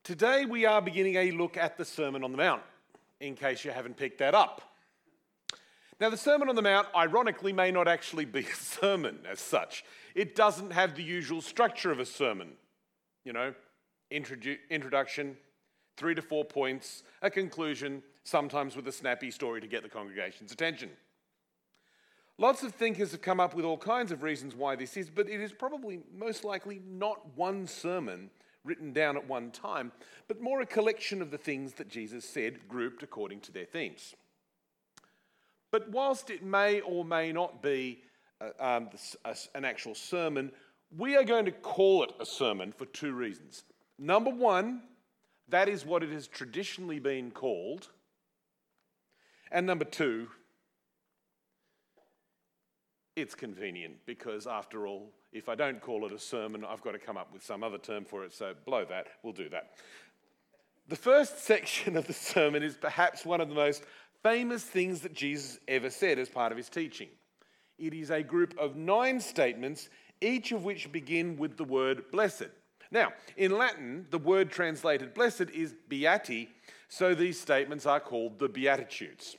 Today we are beginning a look at the Sermon on the Mount, in case you haven't picked that up. Now, the Sermon on the Mount, ironically, may not actually be a sermon as such. It doesn't have the usual structure of a sermon. Introduction, 3 to 4 points, a conclusion, sometimes with a snappy story to get the congregation's attention. Lots of thinkers have come up with all kinds of reasons why this is, but it is probably most likely not one sermon written down at one time, but more a collection of the things that Jesus said, grouped according to their themes. But whilst it may or may not be an actual sermon, we are going to call it a sermon for 2 reasons. Number 1, that is what it has traditionally been called. And number 2, it's convenient because, after all, if I don't call it a sermon, I've got to come up with some other term for it, so blow that, we'll do that. The first section of the sermon is perhaps one of the most famous things that Jesus ever said as part of his teaching. It is a group of 9 statements, each of which begin with the word blessed. Now, in Latin, the word translated blessed is beati, so these statements are called the Beatitudes.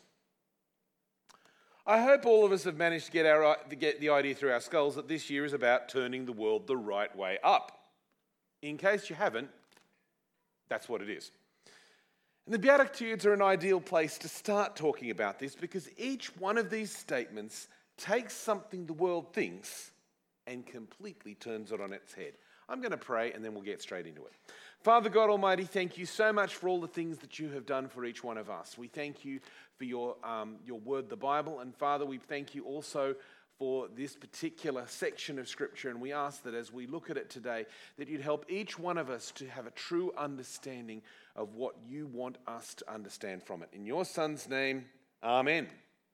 I hope all of us have managed to get the idea through our skulls that this year is about turning the world the right way up. In case you haven't, that's what it is. And the Beatitudes are an ideal place to start talking about this because each one of these statements takes something the world thinks and completely turns it on its head. I'm going to pray and then we'll get straight into it. Father God Almighty, thank you so much for all the things that you have done for each one of us. We thank you for your word, the Bible. And Father, we thank you also for this particular section of Scripture. And we ask that as we look at it today, that you'd help each one of us to have a true understanding of what you want us to understand from it. In your Son's name, amen.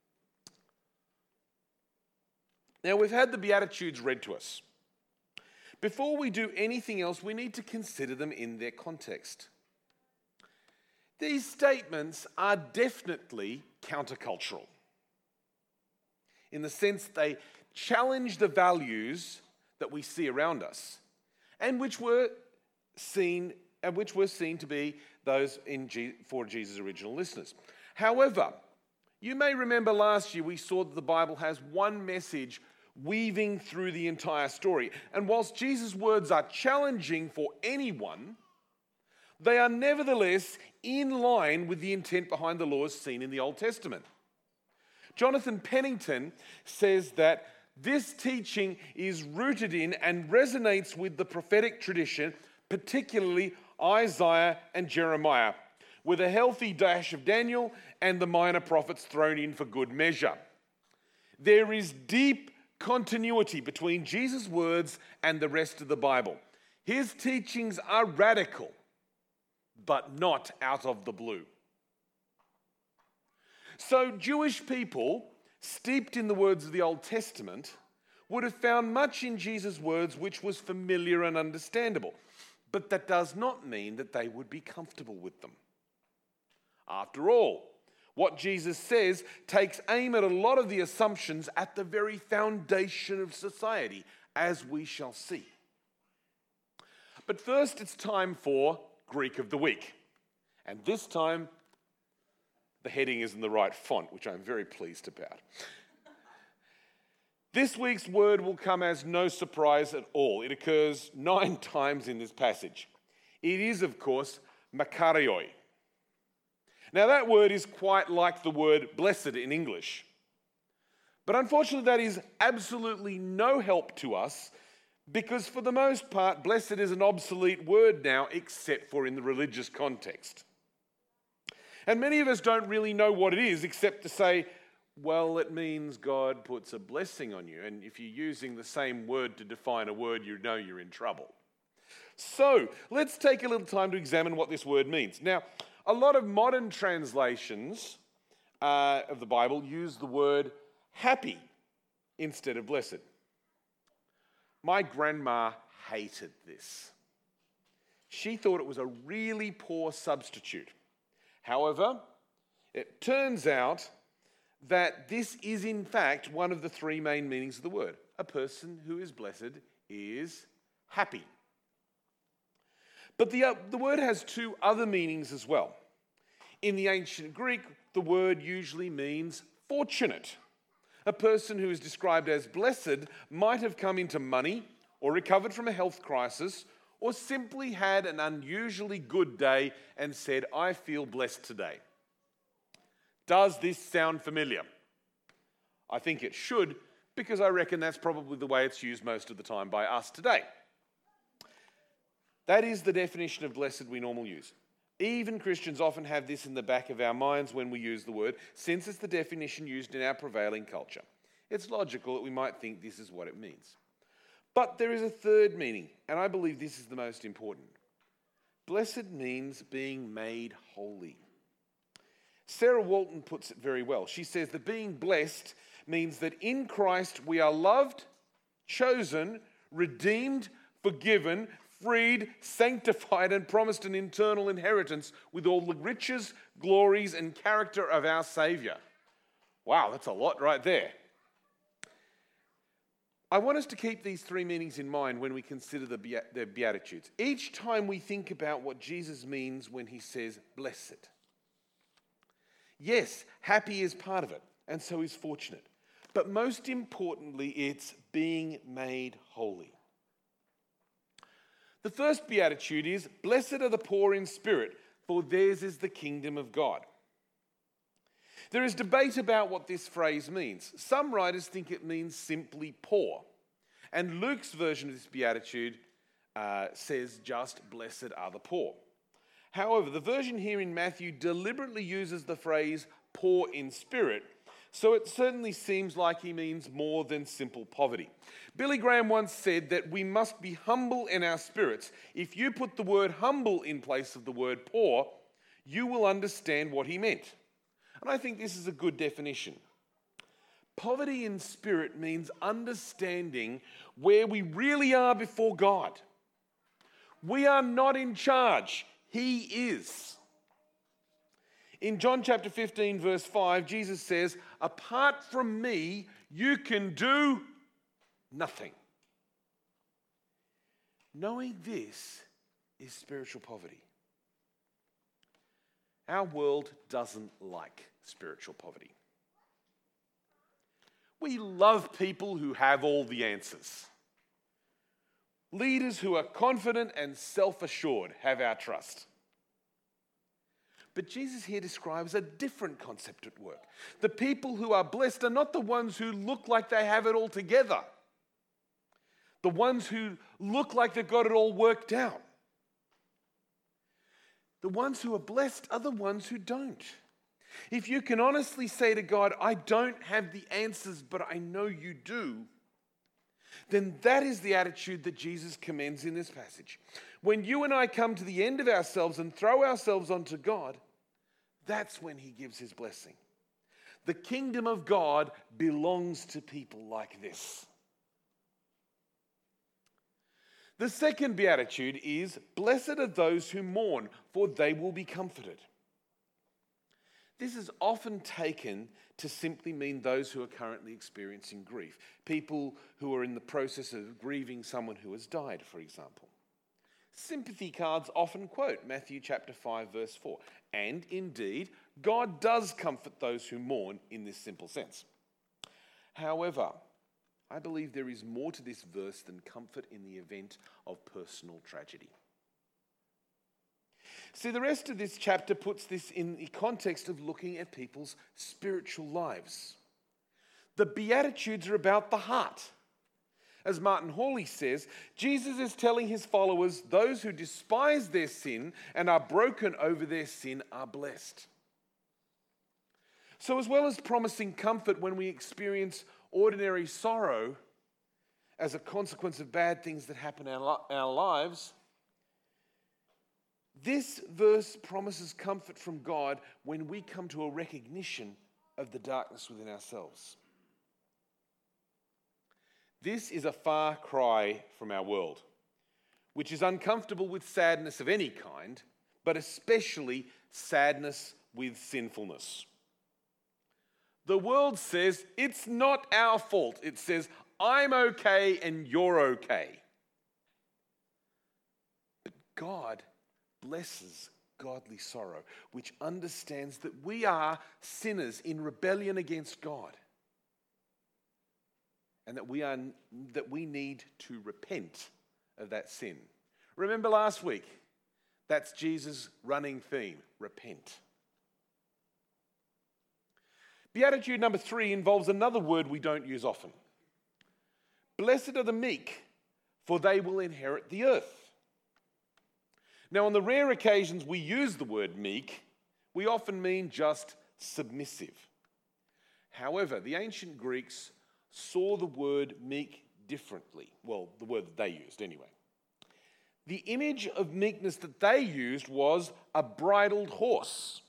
Now, we've had the Beatitudes read to us. Before we do anything else, we need to consider them in their context. These statements are definitely countercultural, in the sense they challenge the values that we see around us, and which were seen to be those for Jesus' original listeners. However, you may remember last year we saw that the Bible has one message weaving through the entire story. And whilst Jesus' words are challenging for anyone, they are nevertheless in line with the intent behind the laws seen in the Old Testament. Jonathan Pennington says that this teaching is rooted in and resonates with the prophetic tradition, particularly Isaiah and Jeremiah, with a healthy dash of Daniel and the minor prophets thrown in for good measure. There is deep continuity between Jesus' words and the rest of the Bible. His teachings are radical, but not out of the blue. So Jewish people, steeped in the words of the Old Testament, would have found much in Jesus' words which was familiar and understandable. But that does not mean that they would be comfortable with them. After all, what Jesus says takes aim at a lot of the assumptions at the very foundation of society, as we shall see. But first, it's time for Greek of the Week. And this time, the heading is in the right font, which I'm very pleased about. This week's word will come as no surprise at all. It occurs 9 times in this passage. It is, of course, makarioi. Now, that word is quite like the word blessed in English. But unfortunately, that is absolutely no help to us because for the most part, blessed is an obsolete word now, except for in the religious context. And many of us don't really know what it is, except to say, well, it means God puts a blessing on you. And if you're using the same word to define a word, you know you're in trouble. So, let's take a little time to examine what this word means. Now, a lot of modern translations of the Bible use the word happy instead of blessed. My grandma hated this. She thought it was a really poor substitute. However, it turns out that this is in fact one of the 3 main meanings of the word. A person who is blessed is happy. But the word has two other meanings as well. In the ancient Greek, the word usually means fortunate. A person who is described as blessed might have come into money or recovered from a health crisis or simply had an unusually good day and said, "I feel blessed today." Does this sound familiar? I think it should, because I reckon that's probably the way it's used most of the time by us today. That is the definition of blessed we normally use. Even Christians often have this in the back of our minds when we use the word, since it's the definition used in our prevailing culture. It's logical that we might think this is what it means. But there is a third meaning, and I believe this is the most important. Blessed means being made holy. Sarah Walton puts it very well. She says that being blessed means that in Christ we are loved, chosen, redeemed, forgiven, freed, sanctified, and promised an eternal inheritance with all the riches, glories, and character of our Saviour. Wow, that's a lot right there. I want us to keep these three meanings in mind when we consider the Beatitudes. Each time we think about what Jesus means when he says blessed. Yes, happy is part of it, and so is fortunate. But most importantly, it's being made holy. The first beatitude is, "Blessed are the poor in spirit, for theirs is the kingdom of God." There is debate about what this phrase means. Some writers think it means simply poor. And Luke's version of this beatitude says just, "Blessed are the poor." However, the version here in Matthew deliberately uses the phrase poor in spirit, so it certainly seems like he means more than simple poverty. Billy Graham once said that we must be humble in our spirits. If you put the word humble in place of the word poor, you will understand what he meant. And I think this is a good definition. Poverty in spirit means understanding where we really are before God. We are not in charge. He is. In John chapter 15, verse 5, Jesus says, "Apart from me, you can do nothing." Knowing this is spiritual poverty. Our world doesn't like spiritual poverty. We love people who have all the answers. Leaders who are confident and self-assured have our trust. But Jesus here describes a different concept at work. The people who are blessed are not the ones who look like they have it all together. The ones who look like they've got it all worked out. The ones who are blessed are the ones who don't. If you can honestly say to God, "I don't have the answers, but I know you do," then that is the attitude that Jesus commends in this passage. When you and I come to the end of ourselves and throw ourselves onto God, that's when he gives his blessing. The kingdom of God belongs to people like this. The second beatitude is, "Blessed are those who mourn, for they will be comforted." This is often taken to simply mean those who are currently experiencing grief. People who are in the process of grieving someone who has died, for example. Sympathy cards often quote Matthew chapter 5, verse 4. And indeed, God does comfort those who mourn in this simple sense. However, I believe there is more to this verse than comfort in the event of personal tragedy. See, the rest of this chapter puts this in the context of looking at people's spiritual lives. The Beatitudes are about the heart. As Martin Hawley says, Jesus is telling his followers, those who despise their sin and are broken over their sin are blessed. So as well as promising comfort when we experience ordinary sorrow as a consequence of bad things that happen in our lives, this verse promises comfort from God when we come to a recognition of the darkness within ourselves. This is a far cry from our world, which is uncomfortable with sadness of any kind, but especially sadness with sinfulness. The world says it's not our fault. It says, I'm okay and you're okay. But God blesses godly sorrow, which understands that we are sinners in rebellion against God, and that we need to repent of that sin. Remember last week, that's Jesus' running theme, repent. Beatitude number 3 involves another word we don't use often. Blessed are the meek, for they will inherit the earth. Now, on the rare occasions we use the word meek, we often mean just submissive. However, the ancient Greeks saw the word meek differently. Well, the word that they used anyway. The image of meekness that they used was a bridled horse.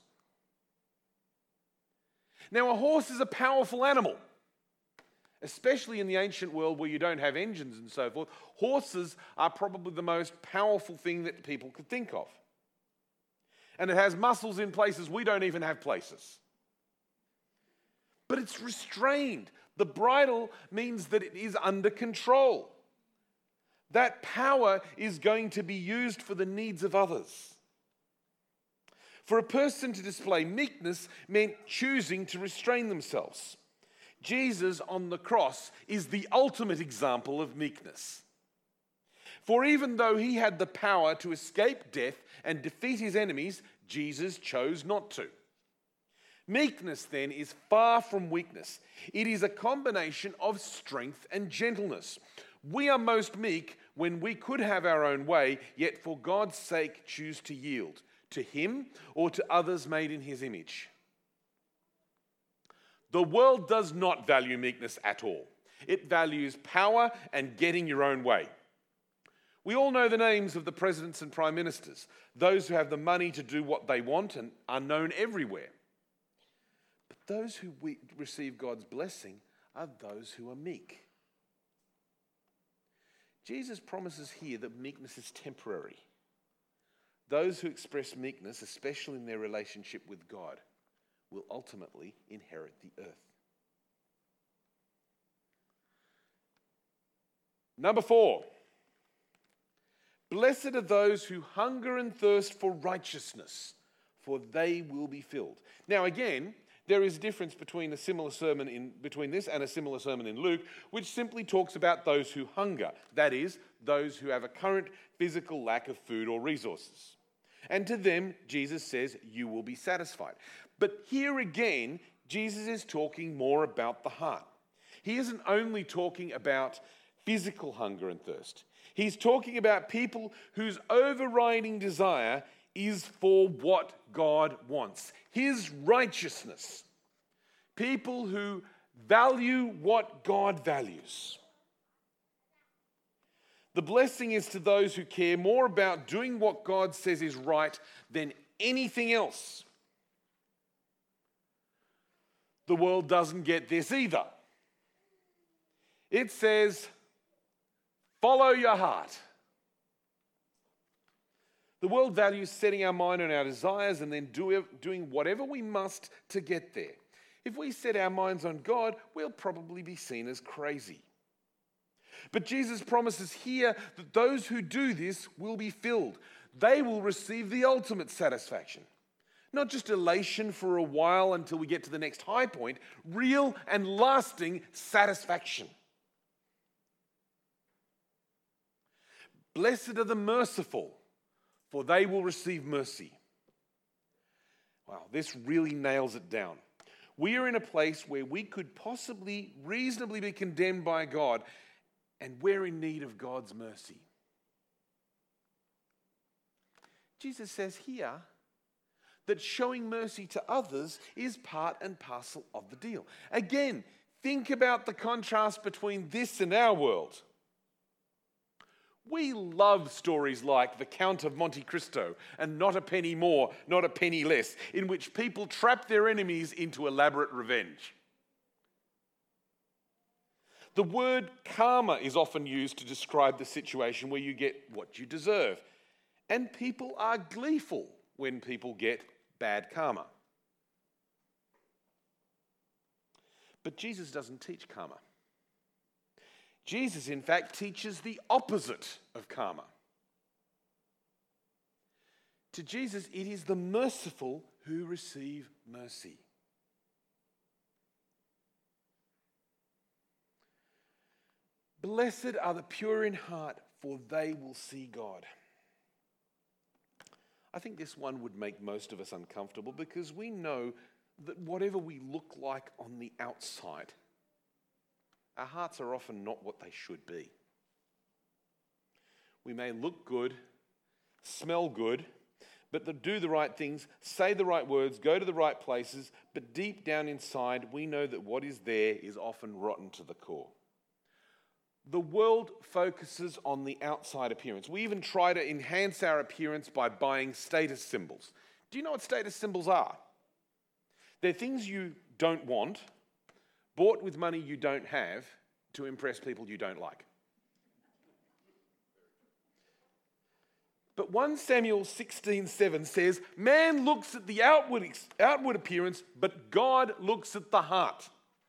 Now, a horse is a powerful animal, especially in the ancient world where you don't have engines and so forth. Horses are probably the most powerful thing that people could think of. And it has muscles in places we don't even have places. But it's restrained. The bridle means that it is under control. That power is going to be used for the needs of others. For a person to display meekness meant choosing to restrain themselves. Jesus on the cross is the ultimate example of meekness. For even though he had the power to escape death and defeat his enemies, Jesus chose not to. Meekness, then, is far from weakness. It is a combination of strength and gentleness. We are most meek when we could have our own way, yet for God's sake choose to yield to him or to others made in his image. The world does not value meekness at all. It values power and getting your own way. We all know the names of the presidents and prime ministers, those who have the money to do what they want and are known everywhere. But those who receive God's blessing are those who are meek. Jesus promises here that meekness is temporary. Those who express meekness, especially in their relationship with God, will ultimately inherit the earth. Number 4, blessed are those who hunger and thirst for righteousness, for they will be filled. Now again, there is a difference between this and a similar sermon in Luke, which simply talks about those who hunger, that is, those who have a current physical lack of food or resources. And to them, Jesus says, you will be satisfied. But here again, Jesus is talking more about the heart. He isn't only talking about physical hunger and thirst. He's talking about people whose overriding desire is for what God wants, his righteousness. People who value what God values. The blessing is to those who care more about doing what God says is right than anything else. The world doesn't get this either. It says, follow your heart. The world values setting our mind on our desires and then doing whatever we must to get there. If we set our minds on God, we'll probably be seen as crazy. But Jesus promises here that those who do this will be filled. They will receive the ultimate satisfaction. Not just elation for a while until we get to the next high point, real and lasting satisfaction. Blessed are the merciful, for they will receive mercy. Wow, this really nails it down. We are in a place where we could possibly reasonably be condemned by God, and we're in need of God's mercy. Jesus says here that showing mercy to others is part and parcel of the deal. Again, think about the contrast between this and our world. We love stories like The Count of Monte Cristo and Not a Penny More, Not a Penny Less, in which people trap their enemies into elaborate revenge. The word karma is often used to describe the situation where you get what you deserve. And people are gleeful when people get bad karma. But Jesus doesn't teach karma. Jesus, in fact, teaches the opposite of karma. To Jesus, it is the merciful who receive mercy. Blessed are the pure in heart, for they will see God. I think this one would make most of us uncomfortable because we know that whatever we look like on the outside, our hearts are often not what they should be. We may look good, smell good, but do the right things, say the right words, go to the right places, but deep down inside, we know that what is there is often rotten to the core. The world focuses on the outside appearance. We even try to enhance our appearance by buying status symbols. Do you know what status symbols are? They're things you don't want, bought with money you don't have, to impress people you don't like. But 1 Samuel 16:7 says, man looks at the outward appearance, but God looks at the heart.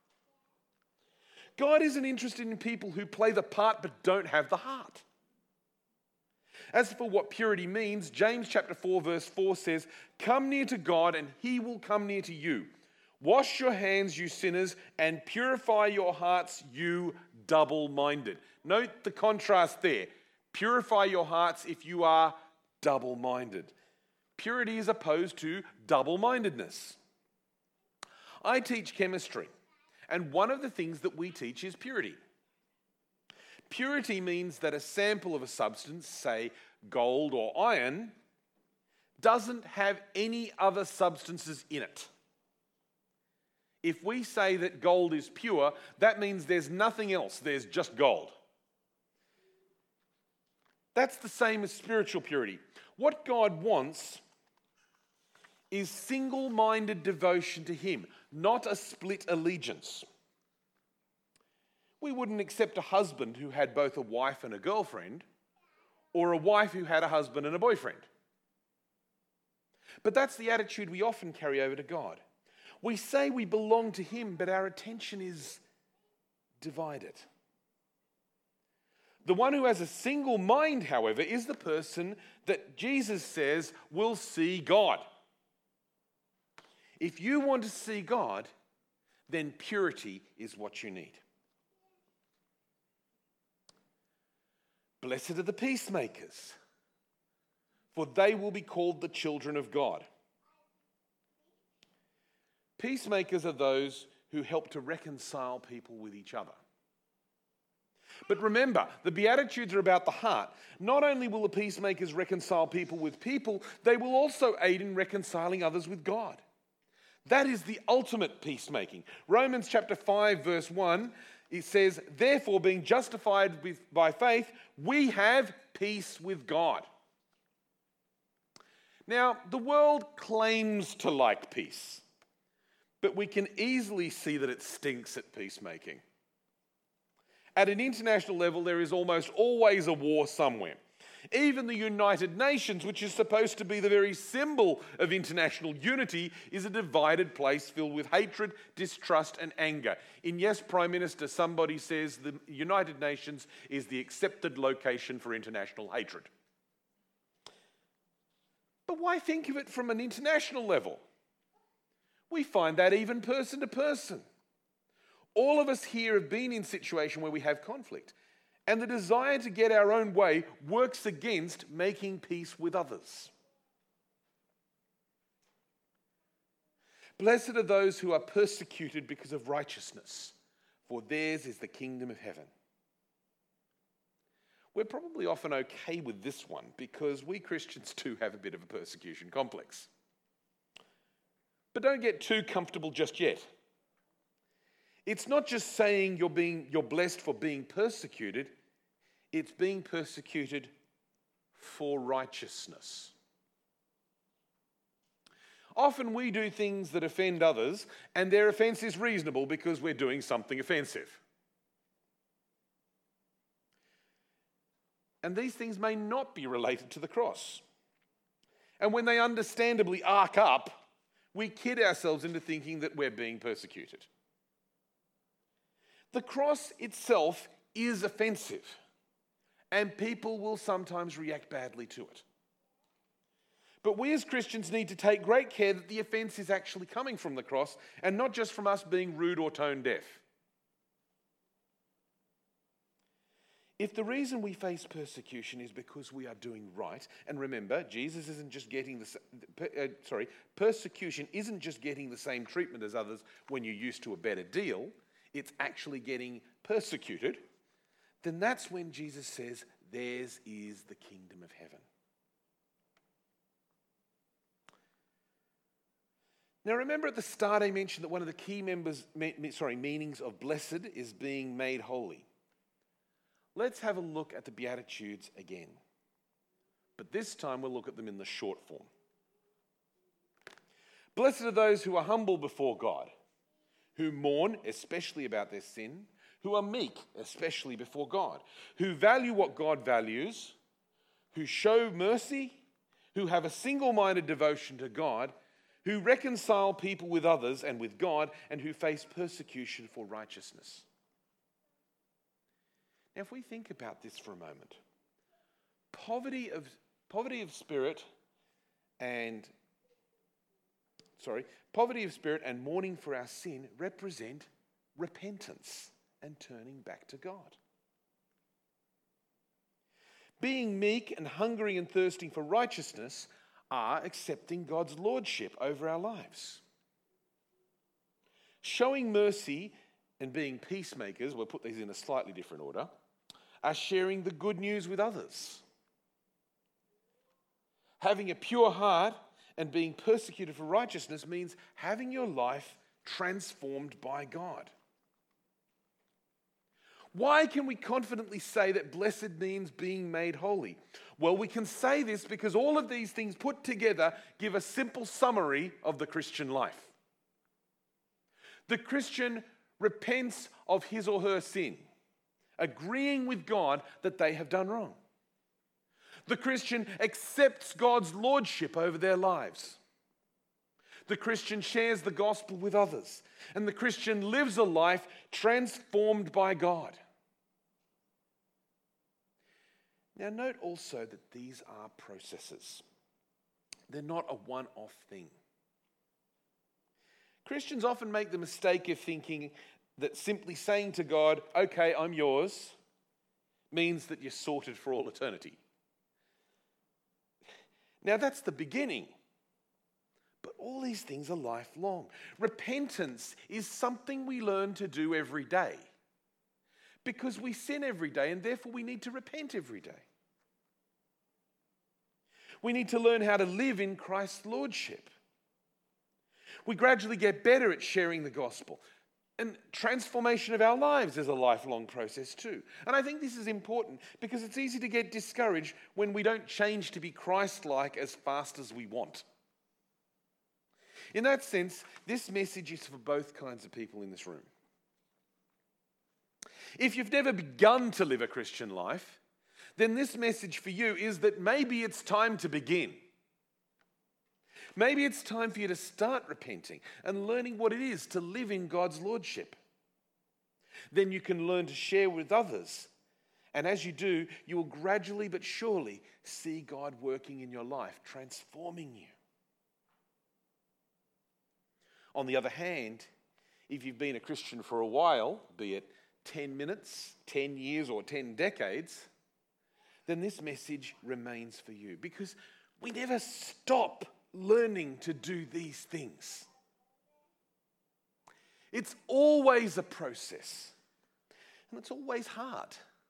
God isn't interested in people who play the part but don't have the heart. As for what purity means, James chapter 4 verse 4 says, come near to God and he will come near to you. Wash your hands, you sinners, and purify your hearts, you double-minded. Note the contrast there. Purify your hearts if you are double-minded. Purity is opposed to double-mindedness. I teach chemistry. And one of the things that we teach is purity. Purity means that a sample of a substance, say gold or iron, doesn't have any other substances in it. If we say that gold is pure, that means there's nothing else, there's just gold. That's the same as spiritual purity. What God wants is single-minded devotion to him, not a split allegiance. We wouldn't accept a husband who had both a wife and a girlfriend, or a wife who had a husband and a boyfriend. But that's the attitude we often carry over to God. We say we belong to him, but our attention is divided. The one who has a single mind, however, is the person that Jesus says will see God. If you want to see God, then purity is what you need. Blessed are the peacemakers, for they will be called the children of God. Peacemakers are those who help to reconcile people with each other. But remember, the Beatitudes are about the heart. Not only will the peacemakers reconcile people with people, they will also aid in reconciling others with God. That is the ultimate peacemaking. Romans chapter 5 verse 1, it says, therefore being justified by faith, we have peace with God. Now, the world claims to like peace, but we can easily see that it stinks at peacemaking. At an international level, there is almost always a war somewhere. Even the United Nations, which is supposed to be the very symbol of international unity, is a divided place filled with hatred, distrust, and anger. In Yes, Prime Minister, somebody says the United Nations is the accepted location for international hatred. But why think of it from an international level? We find that even person to person. All of us here have been in a situation where we have conflict, and the desire to get our own way works against making peace with others. Blessed are those who are persecuted because of righteousness, for theirs is the kingdom of heaven. We're probably often okay with this one because we Christians too have a bit of a persecution complex. But don't get too comfortable just yet. It's not just saying you're blessed for being persecuted, it's being persecuted for righteousness. Often we do things that offend others, and their offense is reasonable because we're doing something offensive. And these things may not be related to the cross. And when they understandably arc up, we kid ourselves into thinking that we're being persecuted. The cross itself is offensive, and people will sometimes react badly to it. But we as Christians need to take great care that the offence is actually coming from the cross and not just from us being rude or tone deaf. If the reason we face persecution is because we are doing right, and remember, Jesus isn't just getting persecution isn't just getting the same treatment as others when you're used to a better deal, it's actually getting persecuted, then that's when Jesus says, theirs is the kingdom of heaven. Now remember at the start I mentioned that one of the key meanings of blessed is being made holy. Let's have a look at the Beatitudes again. But this time we'll look at them in the short form. Blessed are those who are humble before God, who mourn, especially about their sin, who are meek, especially before God, who value what God values, who show mercy, who have a single-minded devotion to God, who reconcile people with others and with God, and who face persecution for righteousness. Now, if we think about this for a moment, poverty of spirit and mourning for our sin represent repentance and turning back to God. Being meek and hungering and thirsting for righteousness are accepting God's lordship over our lives. Showing mercy and being peacemakers, we'll put these in a slightly different order, are sharing the good news with others. Having a pure heart and being persecuted for righteousness means having your life transformed by God. Why can we confidently say that blessed means being made holy? Well, we can say this because all of these things put together give a simple summary of the Christian life. The Christian repents of his or her sin, agreeing with God that they have done wrong. The Christian accepts God's lordship over their lives. The Christian shares the gospel with others. And the Christian lives a life transformed by God. Now note also that these are processes. They're not a one-off thing. Christians often make the mistake of thinking that simply saying to God, okay, I'm yours, means that you're sorted for all eternity. Now that's the beginning. But all these things are lifelong. Repentance is something we learn to do every day. Because we sin every day and therefore we need to repent every day. We need to learn how to live in Christ's lordship. We gradually get better at sharing the gospel. And transformation of our lives is a lifelong process too. And I think this is important because it's easy to get discouraged when we don't change to be Christ-like as fast as we want. In that sense, this message is for both kinds of people in this room. If you've never begun to live a Christian life, then this message for you is that maybe it's time to begin. Maybe it's time for you to start repenting and learning what it is to live in God's lordship. Then you can learn to share with others. And as you do, you will gradually but surely see God working in your life, transforming you. On the other hand, if you've been a Christian for a while, be it 10 minutes, 10 years, or 10 decades, then this message remains for you because we never stop learning to do these things. It's always a process, and it's always hard.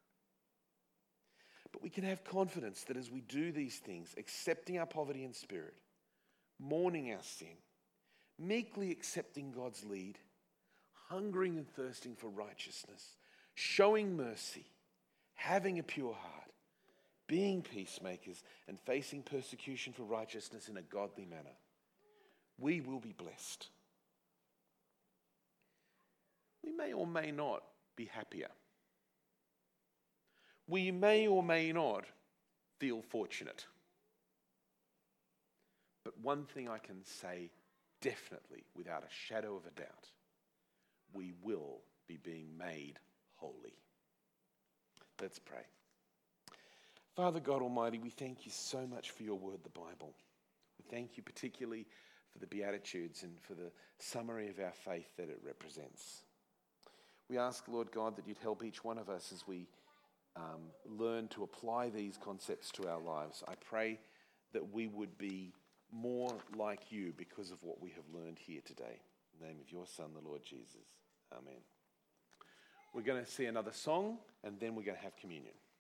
But we can have confidence that as we do these things, accepting our poverty in spirit, mourning our sin, meekly accepting God's lead, hungering and thirsting for righteousness, showing mercy, having a pure heart, being peacemakers, and facing persecution for righteousness in a godly manner, we will be blessed. We may or may not be happier. We may or may not feel fortunate. But one thing I can say definitely, without a shadow of a doubt, we will be being made holy. Let's pray. Father God Almighty, we thank you so much for your word, the Bible. We thank you particularly for the Beatitudes and for the summary of our faith that it represents. We ask, Lord God, that you'd help each one of us as we learn to apply these concepts to our lives. I pray that we would be more like you because of what we have learned here today. In the name of your Son, the Lord Jesus. Amen. We're going to see another song, and then we're going to have communion.